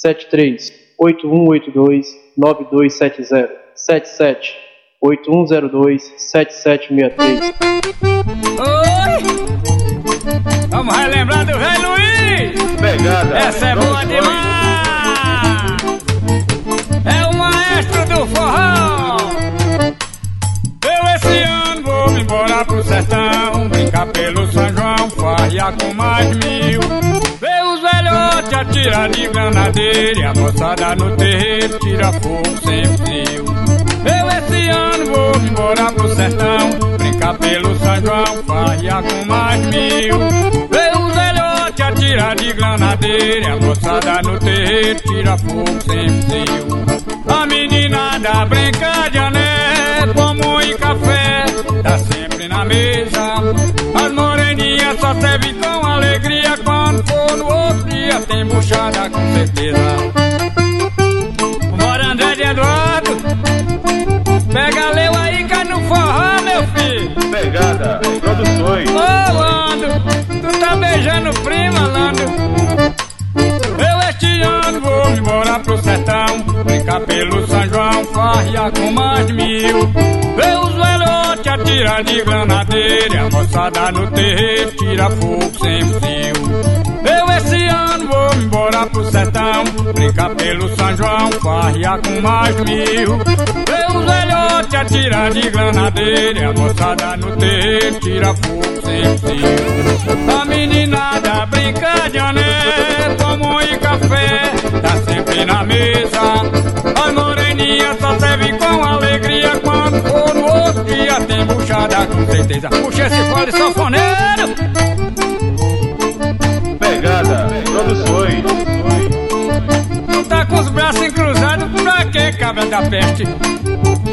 73-8182-9270 77-8102-7763. Oi! Vamos relembrar do velho Luiz! Pegada! Essa é boa demais! É o maestro do forró! Eu esse ano vou me embora pro sertão, brincar pelo São João, farrear com mais mil. Ver os velhotes atirar de granadeira e a moçada no terreiro tira fogo sem fio. Eu esse ano vou me embora pro sertão, brincar pelo São João, farrear com mais mil. Ver os velhotes atirar de granadeira e a moçada no terreiro tira fogo sem fio. A meninada brinca de ané, como e café, tá sempre na mesa. As moreninhas só servem com alegria, quando for no outro dia tem buchada com certeza. Bora André de Eduardo, pega leu aí, cai no forró, meu filho. Pegada, produções. Ô Lando, tu tá beijando prima, Lando. Eu este ano vou me embora pro sertão, brincar pelo São João, farrear com mais de mil. Ver os velhotes atirar de granadeira e a moçada no terreiro tira fogo sem fio. Eu esse ano vou me embora pro sertão, brincar pelo São João, farrear com mais de mil. Ver os velhotes atirar de granadeira e a moçada no terreiro tira fogo sem fio. A meninada brinca de ané, toma e café, tá sempre na mesa. As moreninhas só servem com alegria, quando for no outro dia tem buchada com certeza. Puxa esse fole sanfoneiro. Pegada, produções. Não tá com os braços encruzados, pra que cabra da peste?